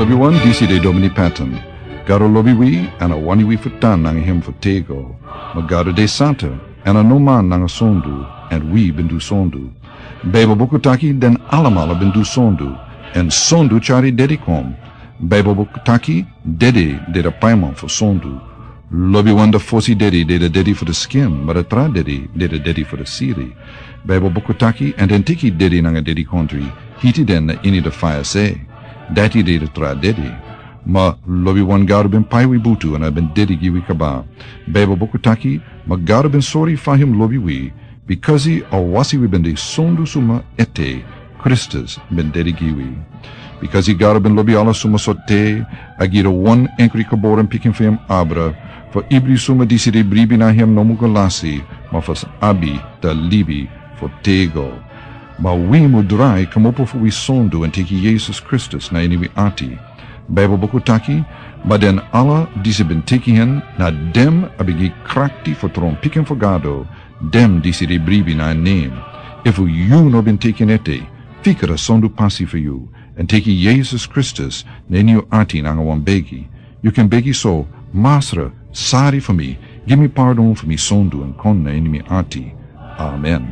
Lobby one DC de Domini Patton. Garo lobby we and a wani we futan nang him for tego. Magaro de Santa and a no man nang sondu and we bindu sondu. Bebo bukutaki den alamala bindu sondu and sondu chari dedikom. Bebo bukutaki dedi de the paimon for sondu. Lobby one the fosi dedi de the dedi for the skin, but a tra dedi de the dedi for the siri. Bebo bukutaki and then tiki dedi nang a dedi country. Hiti den ini the fire say. Dati de the tra dedi. Ma lobby one garo ben paiwi butu and I ben dedi giwi kaba. Bebo bukutaki ma garo ben sorry for him lobby we because he or wasi we ben de sondu suma ete Christus ben dedi giwi. Because he garo ben lobby ala suma sote agira one enkri kaboren picking for him abra for ibri suma disi de bribi na him nomugalasi ma fas abi da libi for tego. Ma we mudrai kamopo fu we sondu and teki Jesus Christus na ini we ati. Bijbel bokutaki, maar den alle die ze ben tekenen, na dem abigi krakti voor tron piken voor gado, dem die ze de bribi na neem. If you no ben teken ete, fikere sondu passi for you, and teki Jesus Christus, nen you ati nanga wan begi. You can begi so, Master, sorry for me, give me pardon for me sondu and kon na enemy ati. Amen.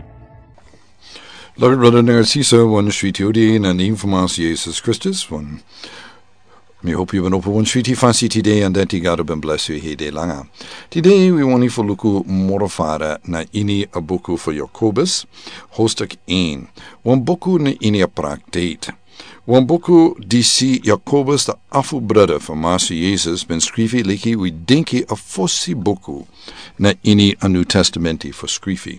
Lord brother Narcisa, one shvitiodi na neem for Master Jesus Christus, one. We hope you have an open one shviti fancy today and that God have been bless you he de langa. Today we want to luku morofara na ini a boku for Jacobus, hostak 1. Wan boku na ini a prakteit. Wan boku DC Jacobus de afu brother van Master Jesus ben skrifi liki we denki a fossi boku na ini a New Testamenti for skrifi.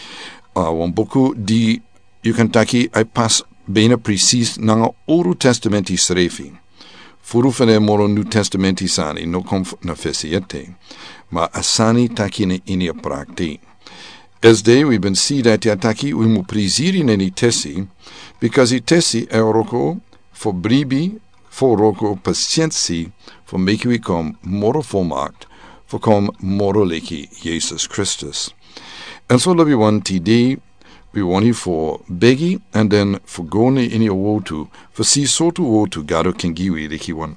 Wan boku di you can taki I pas bena precies na Old Testamenti srefi. Furufene moro New Testamenti sani no kom na fesiete, ma asani taki ne ini a prakti. As day we ben see that yataki we mu priziri neni tesi, because I tesi e roko for bribi, for roko patientie, for make we kom moro volmaakt, for kom moro leki Jesus Christus. And so love you one today, we want you for begi and then for gone in your wotu for see so to wotu gado can give you the one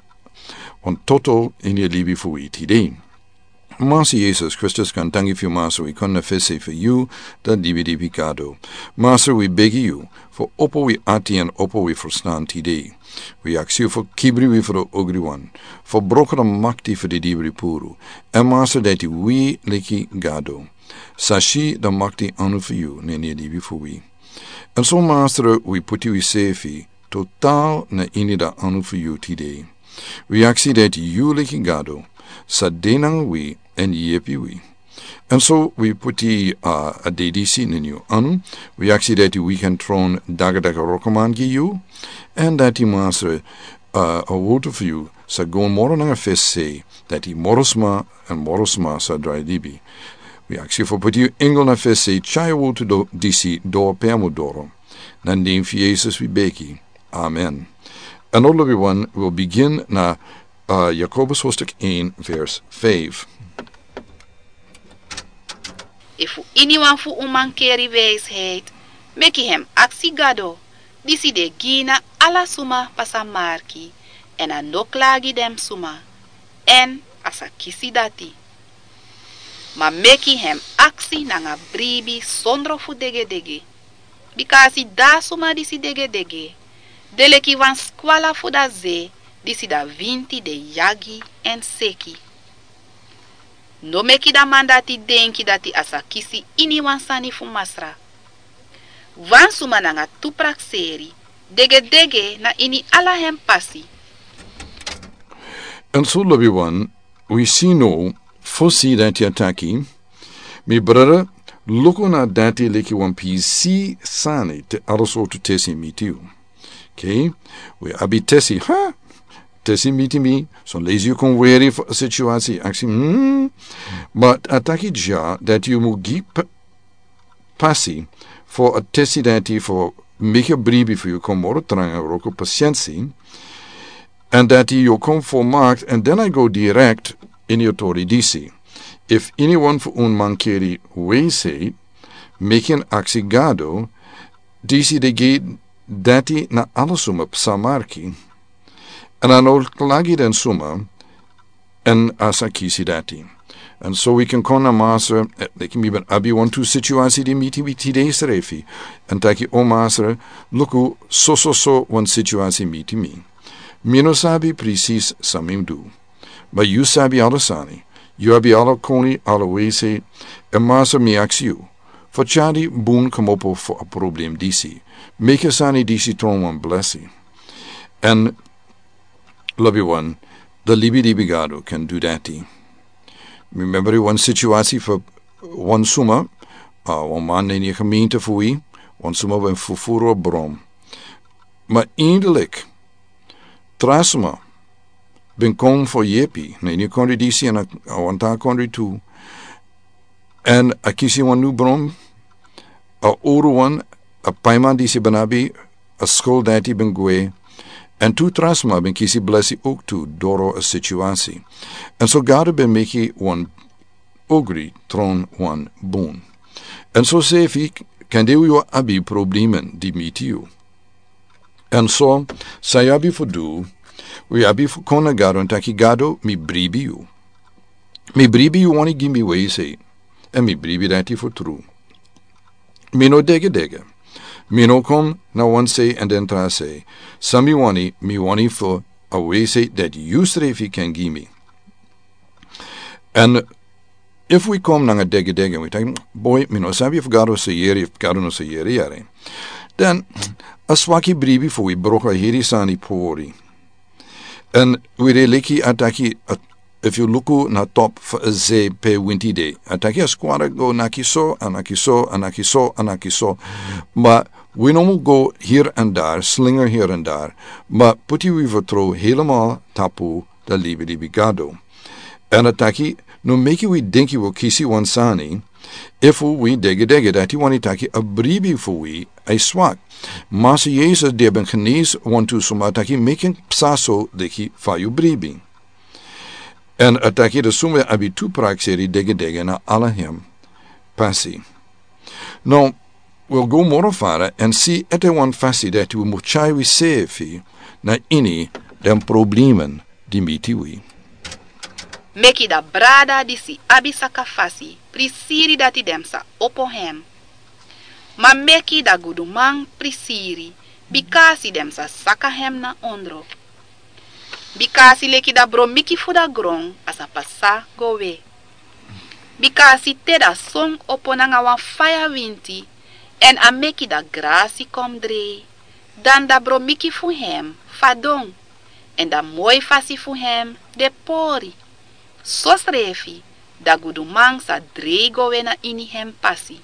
toto in your libi for we today. Master Jesus Christus can thank you for Master we can fesse for you that DVD picado. Master we beg you for oppo we ati and oppo we for stand today. We ask you for kibri we for the ogri one, for broken makti for the dibri puru, and Master that we leki gado. Sashi the makti anu for you, nene libi for we. And so, Master, we put you safe, total na ini da anu for you today. We ask that you leki gado, sadenang we, and yepi we. And so, we put a DDC in you anu. We ask that we can throne dagadaka rokamangi you, and that you, Master, a word for you, sa gon moro nanga fes say, that he morosma and morosma sa dry libi. We ask you for put you engel na fesse chai wo to do disi do permodoro. Nandin for Jesus we beki. Amen. And all everyone will begin na Jacobus hoofdstuk 1 vers 5. If anyone fu umankeri wijsheid, meki hem aksigado, disi de gina ala suma pasamarki, en a no klagi dem suma, en asa kisi dati. Ma meki hem aksi nanga bribi sondro fu dege. Bikasi da suma disi dege. Deleki van skwala fu da ze, disi da vinti de yagi en seki. No meki da mandati denki dati asa kisi ini wan sani fu masra. Van suma nanga tuprakseri, dege na ini ala hem pasi. And so, everyone, we see no fosi that yataki, mi brother, loko na dati leki wan si sani te araso to tesi mitiu. Okay? We abi tesi, tesi miti mi, so lazy you kon weary for a situatie, actually, but ataki ja that you mu give passi for a tesi dati for make a bribi for you kom moro tranga roko patientie, and that you come for marked, and then I go direct in your Tori DC. If anyone for un mankeri we say, making axigado, DC de ge dati na alasuma psamarki, En lagi den suma en asa kisi dati. And so we can kona master, they can be abi one two situasi di miti tide srefi. And taki o master, luku so one situasi miti mi. Mino sabi precies samim du. But you sabi alasani. You abi ala koni ala wese. En master mi axiu. For chadi boon kamopo for a problem disi. Make a sani disi tron one blessing. And love you one, the libi gado can do that. Remember one situatie for one suma, one man in je gemeente voor wie, one suma ben fufuro brom. Maar eindelijk, trasma, ben kom voor jepi, nee, je kon die zien en want daar kon die toe. En ik kies een nieuw brom, een ouro one, een paima die ze benabi, een school dat die ben gwe. En toe trasma ben kisi blessi ook toe door een situatie. En zo gaat ben meki one ogri tron one boon. En zo zeg ik, kan deu abi problemen die met you. En zo, sai abi voor du, we abi voor kona gado en taki gado mi bribi you. Mi bribi you wani give me way say. En mi bribi dat voor true. Mi no dege. Mino kom na one say and then tra say. Sami wani, mi wani for a way say that you strefi can give me. And if we come na dege and we think, boy, mino sabi if gado se gado no se yere. Then a swaki bribi for we broke a hiri sani pori. And we reliki ataki if you look na top for a ze pe winti day. Ataki a squadra go nakiso, anakiso. Maar we no go hier en daar, slinger hier en daar. Maar puti we vertrouw helemaal tapu da libi gado. En ataki, no make we denki wo kisi wansani, if we dege dat die wani taki a bribi voor we, a swak. Masa Jezus die ben genees want to suma taki making psaso deki fa you bribi. En ataki de sume abi tu praxeri dege na alle hem passi. Now, we'll go more far and see at the one fassi that we muchai we sefi na ini den problemen die miti we. Meki da brada disi abi saka fassi, prisiri dati dem sa opo hem. Ma meki da gudumang prisiri, bikasi dem sa saka hem na ondro. Bikasi leki da bro miki fuda grong asa pasa gowe. Bikasi te da song opo nanga wan fire winti en a meki da grasi kom dre. Dan da bro miki fu hem fadong en da mooi fasi fu hem de pori. So srefi da gudumang sa dre gowe na ini hem pasi.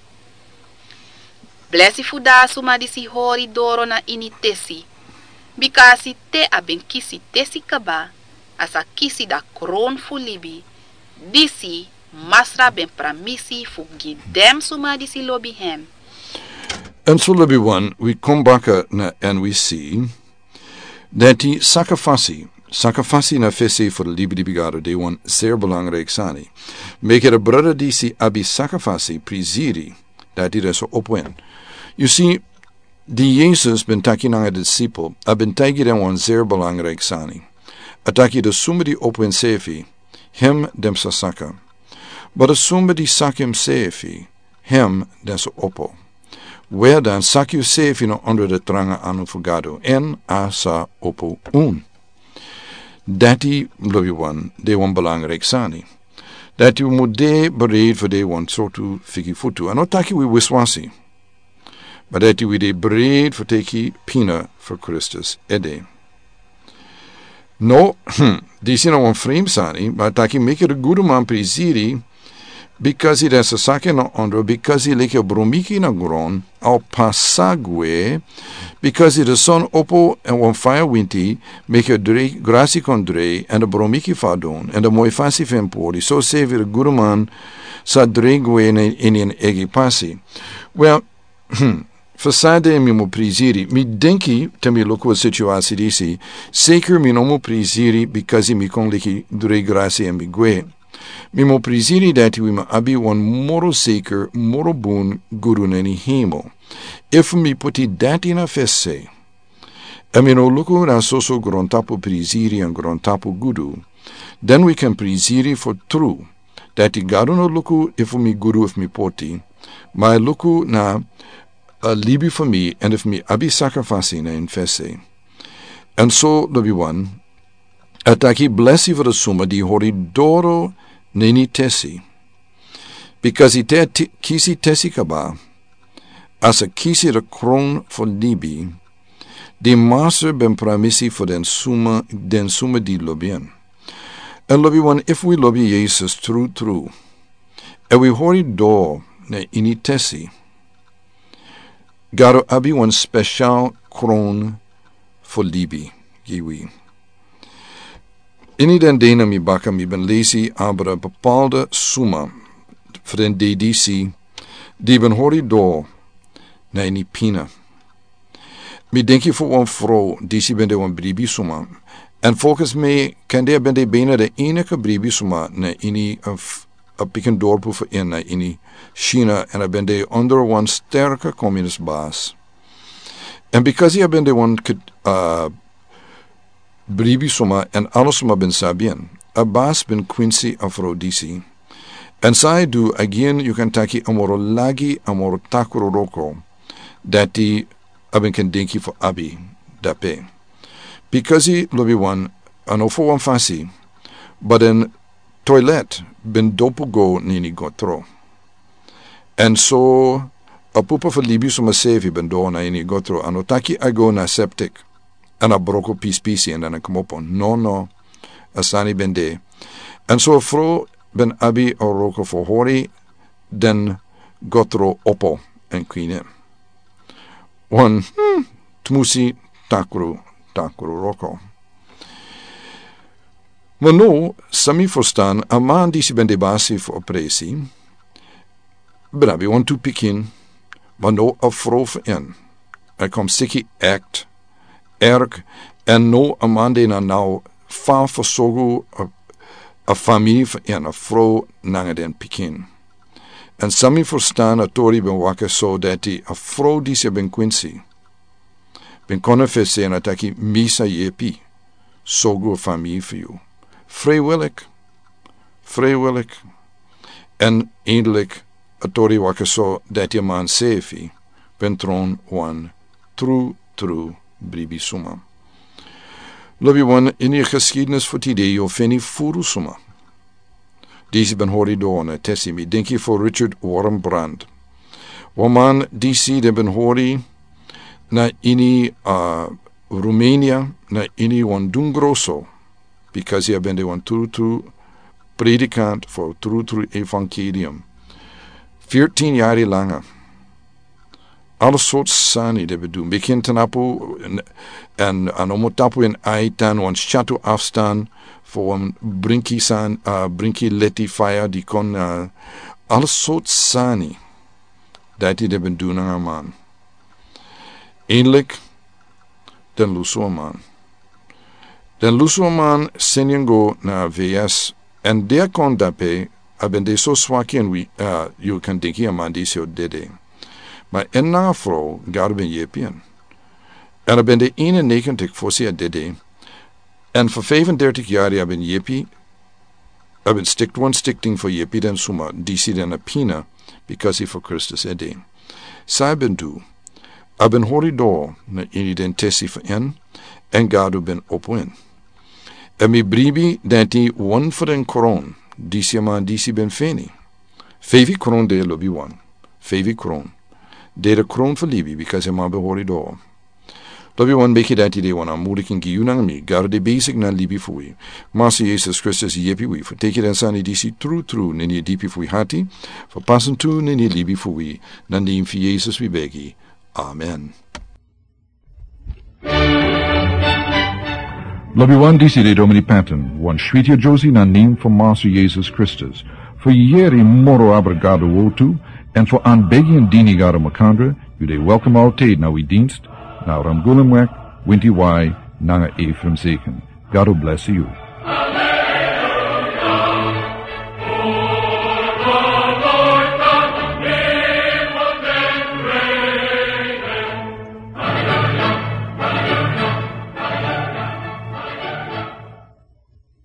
Blessi fu da suma disi hori doro na ini tesi. Bikasi te a ben kisi tesi kaba, asa kisi da kroon fu libi, disi masra ben pramisi fu gidem suma disi lobi hem. And so lobi one, we come back and we see that die sakafasi na fesi voor de libi gado de one zeer belangrijk sani. Make it a brother disi abi sakafasi priziri, dat die so opwen. You see, die Jezus ben taki na disciple, a ben taki den wan zeer belangrijk sani. A taki de summe die opwen sefi, hem dem sa saka. But a summe die sakim sefi, hem den sa oppo. Where dan sakiu sefi no onder de tranga anu fugado, en a sa oppo un. Dati, lobi wan, de wan belangrijk sani. Dat u moet de bereid voor de wan soortu fiki futu. En otaki we wiswasi. Maar dat u de bereid voor teki pina voor Christus ede. No, die zijn nou een vreemd sani, maar taki make de goede man preziri, because he has a sake no ondro, because he leke bromiki na gron, au pasagwe, because he the son oppo en wan fire winti, make a dre, grasi con dre, en de bromiki fadon, en de mooi fasi fempori, so save de goede man, sa dre gwe in een egi passi. Well, Fasade mi mo priziri, mi denki te mi loko a situatie disi, zeker mi no mo priziri, because mi kon leki dure grasi en mi gwe. Mi mo priziri dati we ma abi wan moro zeker, moro boon guru neni hemel. If mi puti dati na fesse, Amino luku na soso grontapu priziri and grontapu gudu, then we can priziri for true, that gado no luku if mi guru if mi poti, my luku na libi for me, and if mi abi sacrifice na infese. And so, lobi one, ataki blessi for the suma di horidoro neni tesi, because ite kisi tesi kaba, as a kisi the kron for libi, the master ben pramisi for den suma di lobien. And lobby one, if we lobby Jesus true, and we hori do ne initesi, garo abi one special kron for libi, giwi. Ini den dena mi baka mi ben lazy abra bepaalde suma, voor den DDC, die ben hori do na ini pina. Mi denk je voor een vrouw, die si ben de een bribi suma. En volgens mij kan die ben de bijna de enige bribi suma na ini een pikken dorp voor in na ini China en ben de onder een sterke communist baas. En because je ben de een bribi suma en alles suma ben sabien, a baas ben Quincy Aphrodisi. En zij do again you can taki amoro lagi amoro takuro roko dat die abin kan denki for abi dape. Because he lobi one anofo one fasi, but in toilet ben dopu go nini gotro. And so a pupa for libi suma sevi ben do na ini gotro anotaki ago na septic and a broko pisi and then a komopon. No asani ben de. And so fro ben abi or roko for hori den gotro opo en queen. One tmusi takuru roko. Maar no, sami verstaan, a man die si ben de basi voor oppressie, brabi want to pikin, maar no a vrouw voor in. Er komt sikkie act, erg, en no a man die nou fa versorgu a familie voor in, a vrouw nange den pikin. En sami verstaan a tori ben wakker so dat die a vrouw die si ben Quincy, ben konefesse en ataki misa yepi, sogu familie voor jou. Vrijwillig, en eindelijk a tori wakker so dat je man sefi, ben tron one true bribi suma. Lobi one in je geschiedenis voor die idee of any furu suma. Deze ben horidone, tessimi, denk je voor Richard Warrenbrand. Woman, DC de ben hori na ini Romania, na ini wan dungroso, because je ben de wan true predikant voor true evangelium. 14 jaar langer. Alle soort sani de we doen. Begin tenapu en anomotapu en aitan, wan chatu afstaan, voor een brinkie leti fire, die kon alle soort sani, dat die de doen aan een man. Eindelijk, den luso man. Den luso man senjen go naar VS, en der kon dape, aben de so swaki en we, you kan denken, man die zo dede. Maar en na vrouw, gar ben jepien. En aben de 91 voor ze dede. En voor 35 jaar hebben jepi, hebben stichting voor jepi den suma, die si den a pina, because he for Christus ede. Zij ben du, hebben horido, na ini den tessi voor en gado ben opwin. En mi bribi, dat die one voor den kroon, die si man die si ben feni. Fevi kroon de lobi one. Fevi kroon. De kroon voor libi, because he man be horido. Lobi one beki dat idee wana moediking giunang mi, gar de basic na libi fui. Master Jesus Christus yepi wi, for take it and sani disi true, nini dipi fui hati, for passen tu nini libi fui, nandim fi Jesus we begi. Amen. Lobi one disi de Domini Patton, one Schwitja Josie na name for Master Jesus Christus, for yeri moro abrigado wotu, en voor aanbegi en dini gado makandra, u de welcome altijd na we dienst, na Ramgulimwek, Winty Y, Nanga Ephraim Zeken. God bless you.